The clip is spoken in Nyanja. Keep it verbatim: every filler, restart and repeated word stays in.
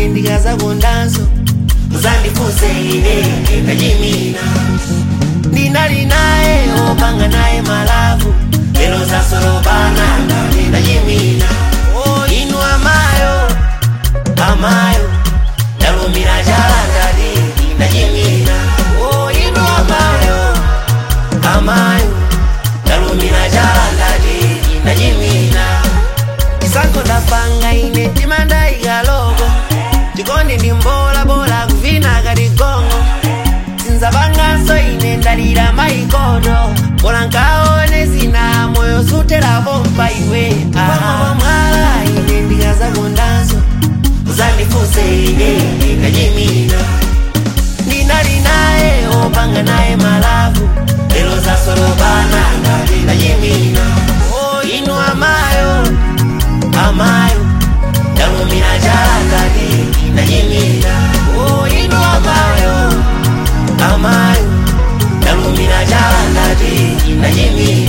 ine ndikaza kondanso muzandifuse ine ndajimina. Ndinali naye opanga naye malavu lero zasolopana ngati ndajimina. Oh inu amayo amayo ndalumira chala ngati ndajimina. Oh inu amayo amayo ndalumira chala ngati ndajimina. Isanko ndapanga ine timanda ikaloko chikondi ndimbola bola kuvina kati gongo. Sinzapanganso ine ndalira maikodo bola nkaone zina moyo sutera bomba iwe. Pamwe mwala ine ndikaza kondanso muzandifuse ine ndajimina. Ndinali naye opanga naye malavu lero zasolopana ngati ndajimina. Oh inu amayo amayo ndalumira chala ngati ndajimina. Oh inu amayo amayo ndalumira chala ngati ndajimina.